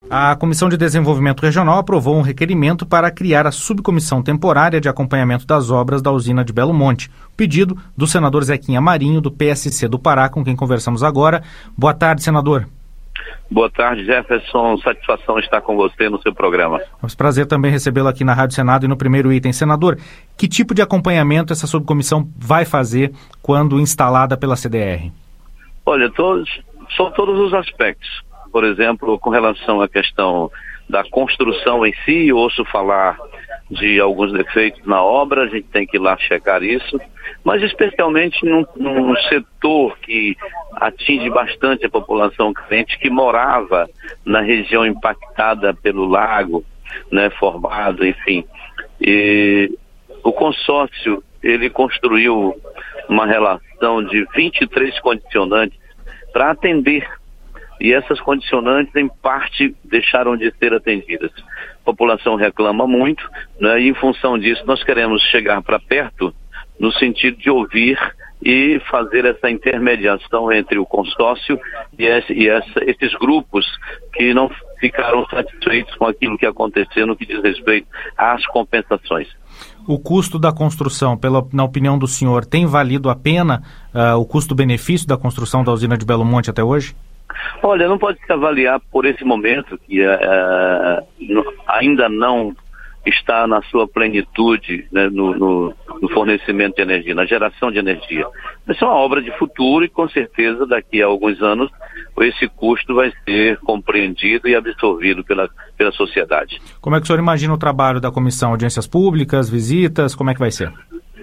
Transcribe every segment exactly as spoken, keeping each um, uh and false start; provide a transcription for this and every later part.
A Comissão de Desenvolvimento Regional aprovou um requerimento para criar a subcomissão temporária de acompanhamento das obras da usina de Belo Monte. O pedido do senador Zequinha Marinho, do P S C do Pará, com quem conversamos agora. Boa tarde, senador. Boa tarde, Jefferson. Satisfação estar com você no seu programa. É um prazer também recebê-lo aqui na Rádio Senado e no primeiro item. Senador, que tipo de acompanhamento essa subcomissão vai fazer quando instalada pela C D R? Olha, todos, são todos os aspectos. Por exemplo, com relação à questão da construção em si, ouço falar de alguns defeitos na obra, a gente tem que ir lá checar isso, mas especialmente num, num setor que atinge bastante a população carente, que morava na região impactada pelo lago, né, formado, enfim. E o consórcio, ele construiu uma relação de vinte e três condicionantes para atender. E essas condicionantes, em parte, deixaram de ser atendidas. A população reclama muito, né, e em função disso nós queremos chegar para perto no sentido de ouvir e fazer essa intermediação entre o consórcio e, esse, e essa, esses grupos que não ficaram satisfeitos com aquilo que aconteceu no que diz respeito às compensações. O custo da construção, pela, na opinião do senhor, tem valido a pena uh, o custo-benefício da construção da usina de Belo Monte até hoje? Olha, não pode se avaliar por esse momento, que uh, ainda não está na sua plenitude, né, no, no, no fornecimento de energia, na geração de energia. Isso é uma obra de futuro e, com certeza, daqui a alguns anos, esse custo vai ser compreendido e absorvido pela, pela sociedade. Como é que o senhor imagina o trabalho da comissão? Audiências públicas, visitas, como é que vai ser?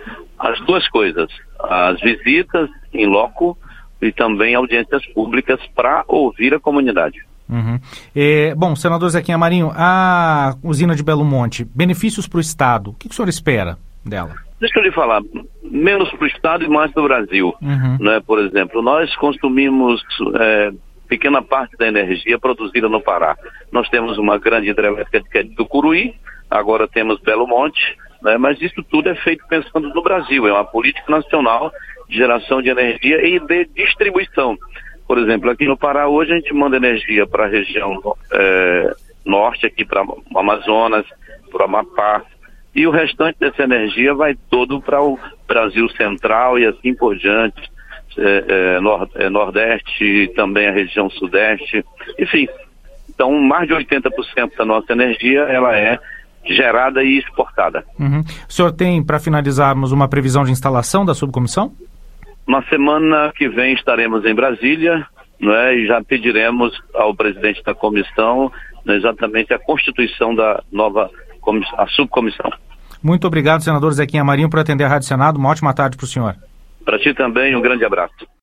As duas coisas. As visitas em loco e também audiências públicas para ouvir a comunidade. Uhum. É, bom, senador Zequinha Marinho, a usina de Belo Monte, benefícios para o Estado, o que, que o senhor espera dela? Deixa eu lhe falar, menos para o Estado e mais para o Brasil. Uhum. Né? Por exemplo, nós consumimos é, pequena parte da energia produzida no Pará. Nós temos uma grande hidrelétrica que é de Tucuruí, agora temos Belo Monte, né? Mas isso tudo é feito pensando no Brasil, é uma política nacional de geração de energia e de distribuição. Por exemplo, aqui no Pará hoje a gente manda energia para a região é, norte, aqui para o Amazonas, para o Amapá, e o restante dessa energia vai todo para o Brasil Central e assim por diante, é, é, nord, é, Nordeste e também a região Sudeste, enfim. Então, mais de oitenta por cento da nossa energia, ela é gerada e exportada. Uhum. O senhor tem, para finalizarmos, uma previsão de instalação da subcomissão? Na semana que vem estaremos em Brasília, né, e já pediremos ao presidente da comissão, né, exatamente a constituição da nova a subcomissão. Muito obrigado, senador Zequinha Marinho, por atender a Rádio Senado. Uma ótima tarde para o senhor. Para ti também, um grande abraço.